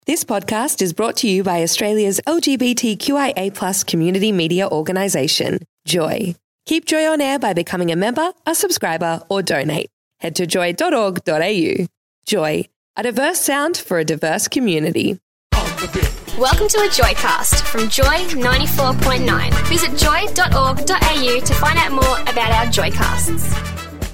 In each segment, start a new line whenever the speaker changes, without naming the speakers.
This podcast is brought to you by Australia's LGBTQIA+ community media organisation, Joy. Keep Joy on air by becoming a member, a subscriber, or donate. Head to joy.org.au. Joy, a diverse sound for a diverse community.
Welcome to a Joycast from Joy 94.9. Visit joy.org.au to find out more about our Joycasts.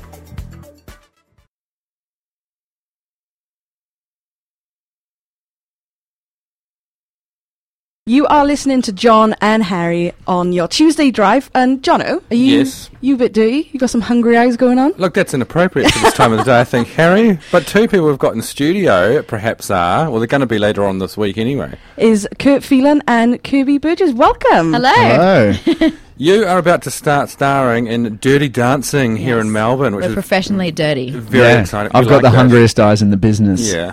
You are listening to John and Harry on your Tuesday drive. And Jono, are you you a bit dirty? You got some hungry eyes going on?
Look, that's inappropriate for this time of the day, I think, Harry. But two people we've got in studio perhaps are, well, they're going to be later on this week anyway.
Is Kurt Phelan and Kirby Burgess. Welcome.
Hello.
You are about to start starring in Dirty Dancing here in Melbourne, which
We're
is
professionally dirty.
very exciting.
I've
You
got
like
the
that?
hungriest eyes in the business.
Yeah.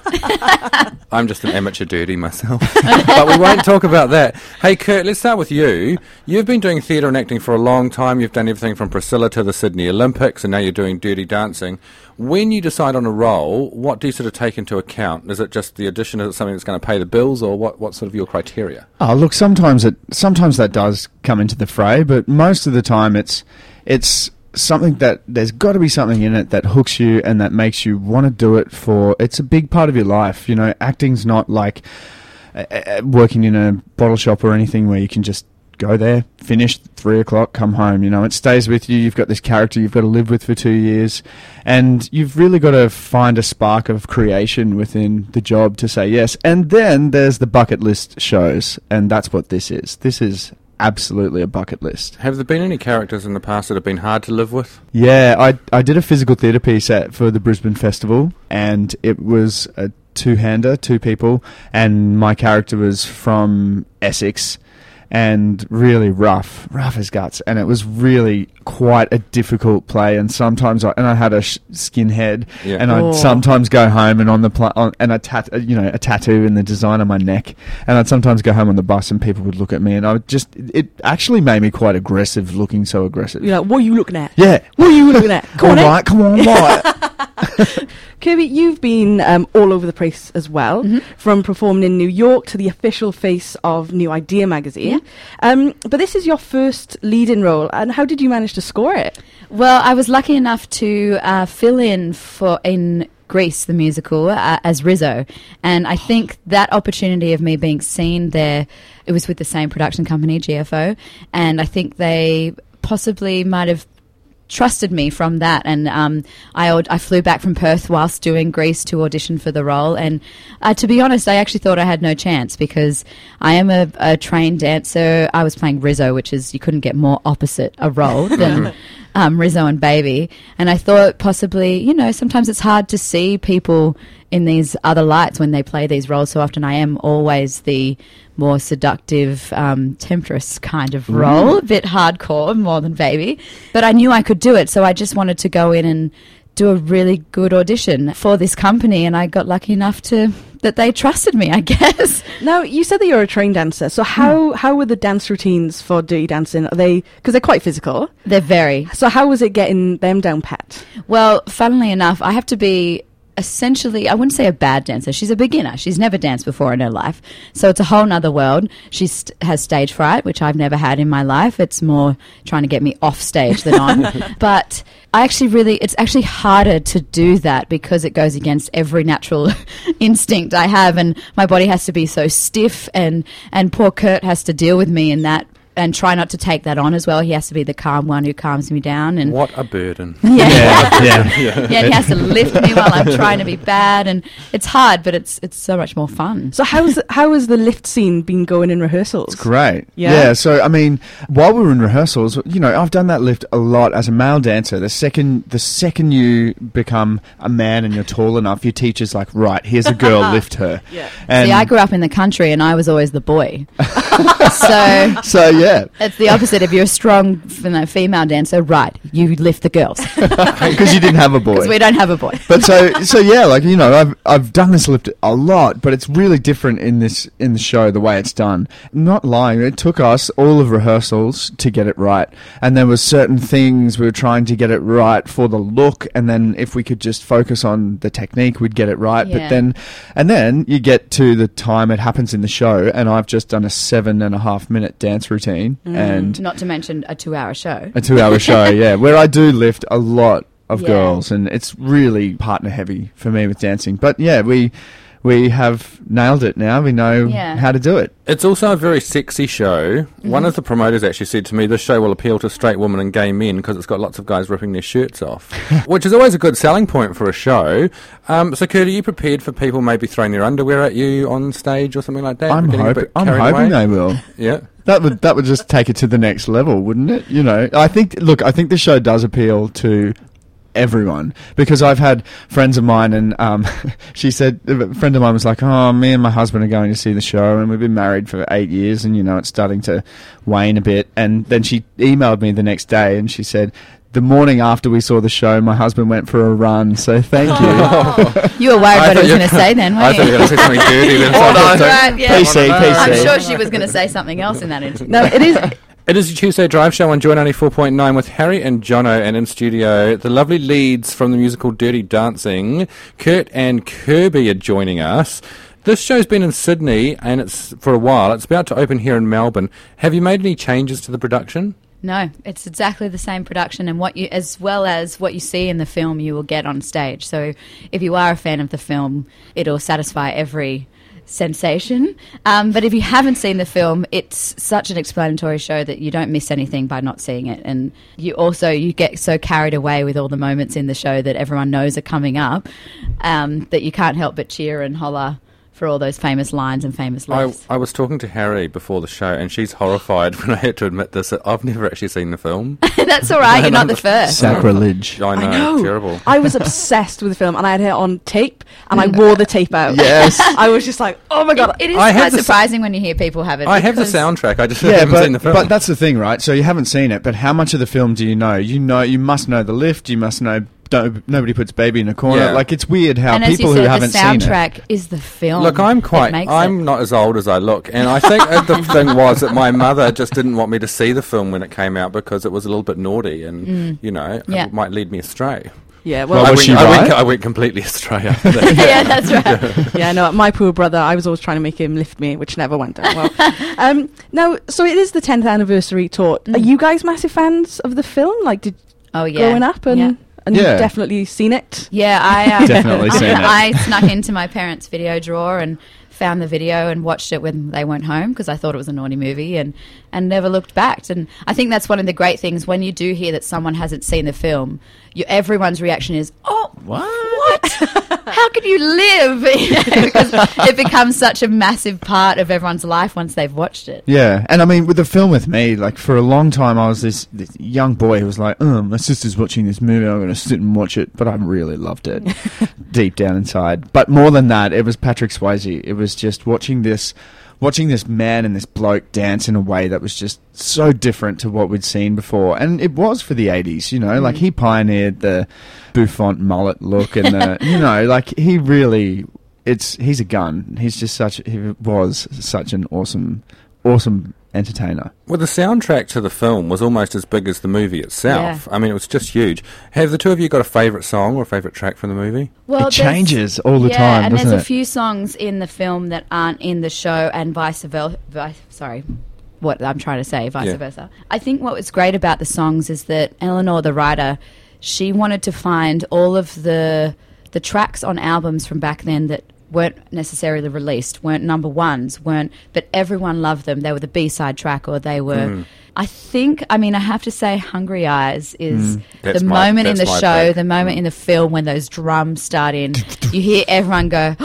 I'm just an amateur dirty myself. But we won't talk about that. Hey, Kurt, let's start with you. You've been doing theatre and acting for a long time. You've done everything from Priscilla to the Sydney Olympics, and now you're doing Dirty Dancing. When you decide on a role, what do you sort of take into account? Is it just the audition? Is it something that's going to pay the bills, or what's sort of your criteria?
Oh, look, sometimes that does come into the fray, but most of the time it's something that there's got to be something in it that hooks you and that makes you want to do it for. It's a big part of your life. You know, acting's not like working in a bottle shop or anything where you can just go there, finish 3 o'clock, come home. You know, it stays with you. You've got this character you've got to live with for 2 years, and you've really got to find a spark of creation within the job to say yes. And then there's the bucket list shows, and that's what this is. This is absolutely a bucket list.
Have there been any characters in the past that have been hard to live with?
Yeah, I did a physical theatre piece for the Brisbane Festival, and it was a two-hander, two people, and my character was from Essex, and really rough as guts, and it was really quite a difficult play. And sometimes I had a skinhead, and I'd sometimes go home and and a tattoo in the design on my neck, and I'd sometimes go home on the bus and people would look at me, and it actually made me quite aggressive, looking so aggressive.
You're like, what are you looking at?
Yeah,
what are you looking at? Come on,
come on, right.
Kirby, you've been all over the place as well, from performing in New York to the official face of New Idea magazine. Yeah. But this is your first lead-in role, and how did you manage to score it?
Well, I was lucky enough to fill in Grease, the musical, as Rizzo. And I think that opportunity of me being seen there, it was with the same production company, GFO, and I think they possibly might have trusted me from that, and I flew back from Perth whilst doing Grease to audition for the role, and to be honest, I actually thought I had no chance because I am a trained dancer. I was playing Rizzo, which is, you couldn't get more opposite a role than Rizzo and Baby, and I thought possibly, you know, sometimes it's hard to see people in these other lights when they play these roles so often. I am always the more seductive, temptress kind of role, a bit hardcore, more than Baby. But I knew I could do it, so I just wanted to go in and do a really good audition for this company, and I got lucky enough that they trusted me, I guess.
Now, you said that you're a trained dancer, so how were the dance routines for Dirty Dancing? Are they, because they're quite physical?
They're very.
So how was it getting them down pat?
Well, funnily enough, I have to be essentially, I wouldn't say a bad dancer. She's a beginner. She's never danced before in her life. So it's a whole nother world. She has stage fright, which I've never had in my life. It's more trying to get me off stage than on. But it's actually harder to do that because it goes against every natural instinct I have, and my body has to be so stiff, and poor Kurt has to deal with me in that and try not to take that on as well. He has to be the calm one who calms me down. And
what a burden.
Yeah, he has to lift me while I'm trying to be bad, and it's hard, but it's so much more fun.
So how has the lift scene been going in rehearsals?
It's great. Yeah. So I mean, while we were in rehearsals, you know, I've done that lift a lot as a male dancer. The second you become a man and you're tall enough, your teacher's like, right, here's a girl, lift her.
Yeah. See, I grew up in the country and I was always the boy.
So yeah,
it's the opposite. If you're a strong female dancer, right, you lift the girls.
because you didn't have a boy.
Because we don't have a boy.
But so yeah, like, you know, I've done this lift a lot, but it's really different in the show, the way it's done. Not lying, it took us all of rehearsals to get it right, and there was certain things we were trying to get it right for the look, and then if we could just focus on the technique, we'd get it right.
Yeah.
But then you get to the time it happens in the show, and I've just done a 7.5 minute dance routine, and
Not to mention a 2-hour show.
a 2-hour show, yeah, where I do lift a lot of girls, and it's really partner heavy for me with dancing. But yeah, we have nailed it now. We know how to do it.
It's also a very sexy show. One of the promoters actually said to me, this show will appeal to straight women and gay men because it's got lots of guys ripping their shirts off, which is always a good selling point for a show. So, Kurt, are you prepared for people maybe throwing their underwear at you on stage or something like that?
I'm hoping they will.
Yeah.
That would just take it to the next level, wouldn't it? You know, I think the show does appeal to everyone, because I've had friends of mine, and she said, a friend of mine was like, oh, me and my husband are going to see the show, and we've been married for 8 years, and, you know, it's starting to wane a bit. And then she emailed me the next day, and she said, the morning after we saw the show, my husband went for a run, so thank you.
You were worried what I was going to say then, weren't
I thought you were going to say something dirty then.
Right, yeah.
PC.
I'm sure she was going to say something else in that interview.
No, it is.
It is a Tuesday Drive Show on Joy 94.9 with Harry and Jono, and in studio, the lovely leads from the musical Dirty Dancing. Kurt and Kirby are joining us. This show's been in Sydney, and it's for a while. It's about to open here in Melbourne. Have you made any changes to the production?
No, it's exactly the same production, and as well as what you see in the film, you will get on stage. So if you are a fan of the film, it'll satisfy every sensation. But if you haven't seen the film, it's such an explanatory show that you don't miss anything by not seeing it. And you get so carried away with all the moments in the show that everyone knows are coming up, that you can't help but cheer and holler for all those famous lines and famous lifts.
I was talking to Harry before the show, and she's horrified when I had to admit this. I've never actually seen the film.
That's all right, you're not the first.
Sacrilege.
I know. Terrible.
I was obsessed with the film, and I had it on tape, and I wore the tape out.
Yes.
I was just like, oh my God.
It is quite surprising when you hear people have it.
I have the soundtrack, I just haven't seen the film.
But that's the thing, right? So you haven't seen it, but how much of the film do you know? You must know the lift, you must know Nobody Puts Baby in a Corner.
Yeah.
Like, it's weird how
and
people
as you said,
who haven't seen it.
the soundtrack is the film.
Look, I'm not as old as I look, and I think the thing was that my mother just didn't want me to see the film when it came out because it was a little bit naughty, and it might lead me astray.
Yeah, well,
I went completely astray after that.
Yeah, that's right.
Yeah, no, my poor brother, I was always trying to make him lift me, which never went down well. Now, so it is the 10th anniversary tour. Are you guys massive fans of the film? Like, growing up and you've definitely seen it?
Yeah, I
definitely seen it.
I snuck into my parents' video drawer and found the video and watched it when they went home because I thought it was a naughty movie and never looked back. And I think that's one of the great things when you do hear that someone hasn't seen the film, everyone's reaction is, oh, what? How could you live? Because it becomes such a massive part of everyone's life once they've watched it.
Yeah, and I mean, with the film with me, like, for a long time I was this young boy who was like, my sister's watching this movie, I'm going to sit and watch it, but I really loved it deep down inside. But more than that, it was Patrick Swayze. It was just watching this man and this bloke dance in a way that was just so different to what we'd seen before. And it was for the 80s, like, he pioneered the bouffant mullet look and like, he really, he's a gun. He was such an awesome entertainer.
Well, the soundtrack to the film was almost as big as the movie itself. Yeah. I mean, it was just huge. Have the two of you got a favourite song or a favourite track from the movie?
Well,
it changes all the time,
and
doesn't
there's
it?
a few songs in the film that aren't in the show and vice versa. What I'm trying to say, vice versa. I think what was great about the songs is that Eleanor, the writer, she wanted to find all of the tracks on albums from back then that weren't necessarily released, weren't number ones, but everyone loved them. They were the B-side track, or they were... I have to say Hungry Eyes is the moment in the show, the moment in the film when those drums start in, you hear everyone go,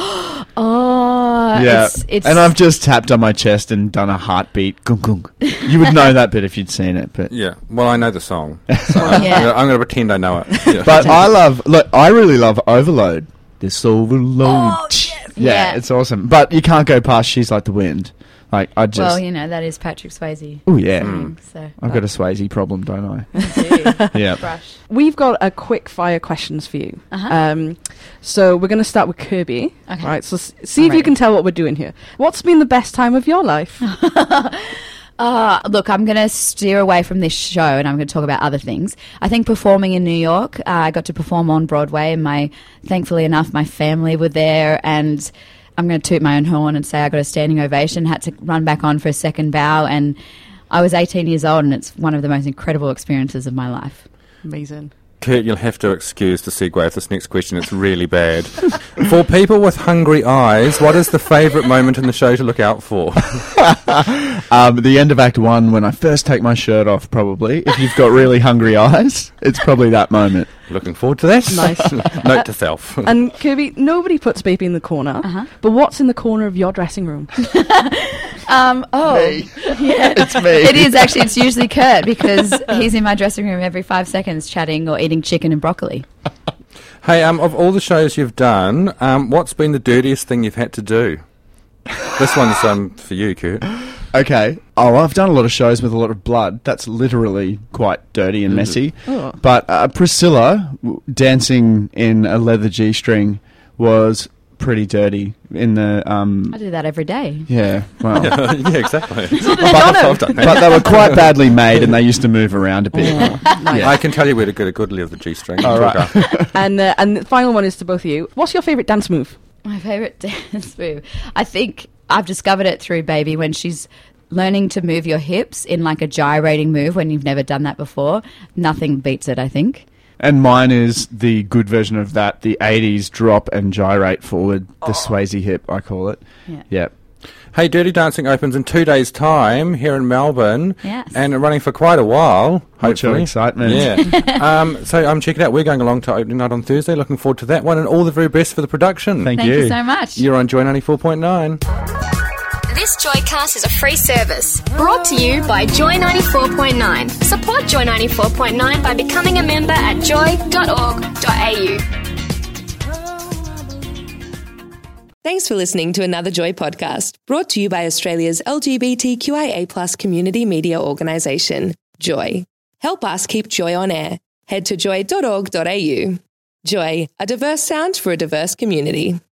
oh,
yeah. It's and I've just tapped on my chest and done a heartbeat. Gung, gung. You would know that bit if you'd seen it. But
yeah, well, I know the song. So I'm going to pretend I know it. Yeah.
But I really love Overload. This overload.
Oh, yes. Yeah.
it's awesome. But you can't go past She's Like the Wind. Like, I just...
Well, you know, that is Patrick Swayze.
Oh, yeah.
So
I've got a Swayze problem, don't I?
do.
Yeah.
Brush.
We've got a quick fire questions for you. So we're going to start with Kirby.
Okay.
Right. So see
I'm
if you
ready.
can tell what we're doing here. What's been the best time of your life?
Look, I'm going to steer away from this show and I'm going to talk about other things. I think performing in New York, I got to perform on Broadway and thankfully enough, my family were there, and I'm going to toot my own horn and say I got a standing ovation, had to run back on for a second bow, and I was 18 years old and it's one of the most incredible experiences of my life.
Amazing.
Kurt, you'll have to excuse the segue of this next question. It's really bad. For people with hungry eyes, what is the favourite moment in the show to look out for?
The end of Act 1, when I first take my shirt off, probably. If you've got really hungry eyes, it's probably that moment.
Looking forward to that.
Nice.
Note to self.
And Kirby, nobody puts baby in the corner, but what's in the corner of your dressing room?
Yeah,
It's me.
it is actually. It's usually Kurt because he's in my dressing room every 5 seconds, chatting or eating chicken and broccoli.
Hey, of all the shows you've done, what's been the dirtiest thing you've had to do? This one's for you, Kurt.
Okay. Oh, I've done a lot of shows with a lot of blood. That's literally quite dirty and messy.
Oh.
But Priscilla dancing in a leather G-string was pretty dirty in the...
I do that every day.
Yeah, well...
Yeah, exactly.
but they were quite badly made and they used to move around a bit.
Nice.
I can tell you where to get a good leather G-string.
All right.
And the final one is to both of you. What's your favourite dance move?
My favourite dance move. I think I've discovered it through Baby when she's learning to move your hips in like a gyrating move when you've never done that before. Nothing beats it, I think.
And mine is the good version of that, the 80s drop and gyrate forward, the Swayze hip, I call it.
Yeah.
Yep.
Hey, Dirty Dancing opens in 2 days' time here in Melbourne.
Yes.
And running for quite a while,
What's your
hopefully.
excitement?
Yeah. So I'm checking out. We're going along to opening night on Thursday. Looking forward to that one, and all the very best for the production.
Thank
Thank you so much.
You're on Joy 94.9.
This Joycast is a free service brought to you by Joy 94.9. Support Joy 94.9 by becoming a member at joy.org.au.
Thanks for listening to another Joy podcast, brought to you by Australia's LGBTQIA+ community media organisation, Joy. Help us keep Joy on air. Head to joy.org.au. Joy, a diverse sound for a diverse community.